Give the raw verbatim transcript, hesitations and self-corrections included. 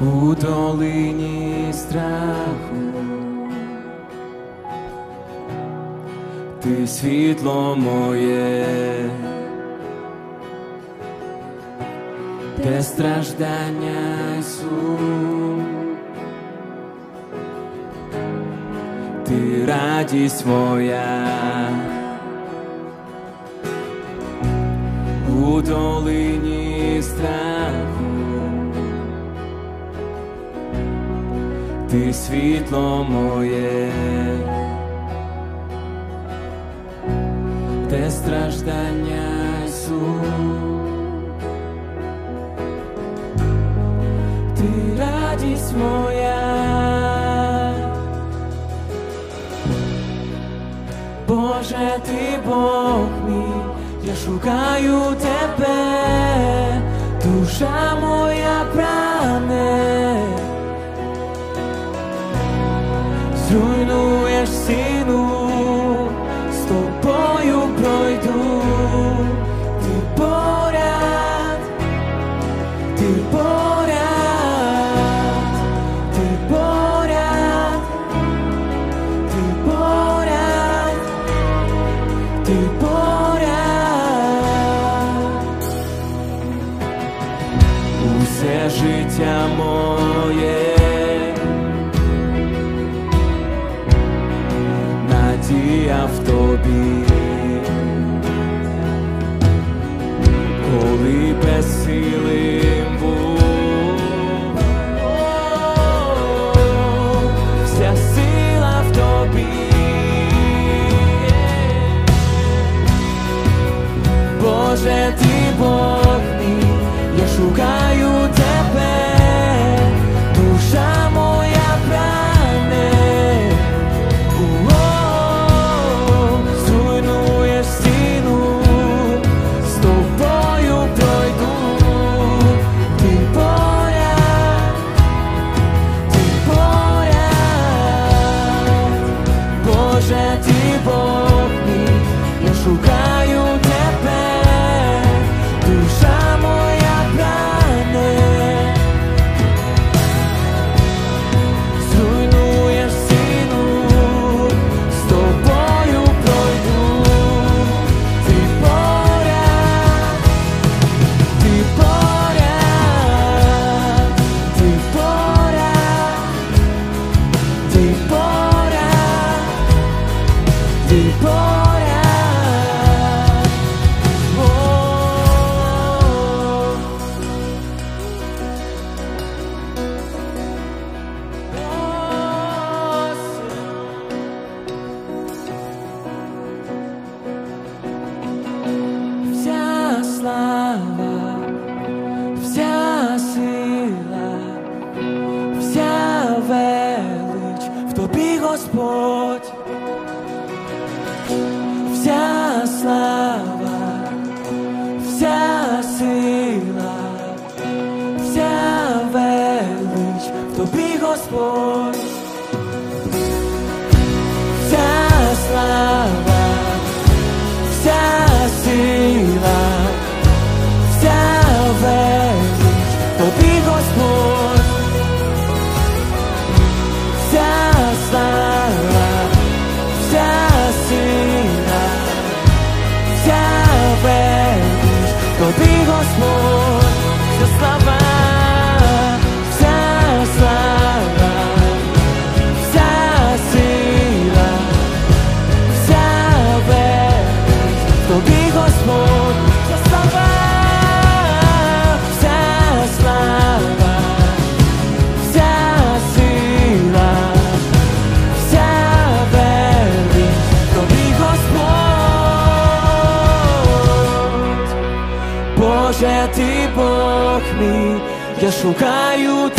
у долині страху. Ти світло моє, де страждання й сум. Ти радість моя у долині страху. Ти світло моє, де страждання й сум. Ти радість моя, Боже, ти Бог мій, я шукаю тебе, душа моя прагне. Зруйнуєш стіну, з тобою пройду. Ти поряд, ти поряд, ти поряд, ти поряд, ти поряд. Усе життя моє надія в тобі, коли безсилим був, вся сила в тобі. Боже, ти Бог мій, я шукаю тебе, душа моя прагне. Зруйнуєш стіну, з тобою пройду. Ти поряд, ти поряд. Боже, ти Бог мій, я шукаю тебе, душа моя прагне. Зруйнуєш стіну, з тобою пройду. Ти поряд, ти поряд, ти поряд, ти поряд, ти поряд. О, вся слава, вся сила, вся велич в тобі, Господь. Вся слава, вся сила, вся велич в тобі, Господь. Вся слава, вся сила, вся велич в тобі, Господь. Вся слава, вся сила, вся велич в тобі, Господь. Вся слава, вся слава, вся сила, вся велич в тобі, Господь. Вся слава, вся слава, вся сила, вся велич в тобі, Господь. Боже, ти Бог мій, я шукаю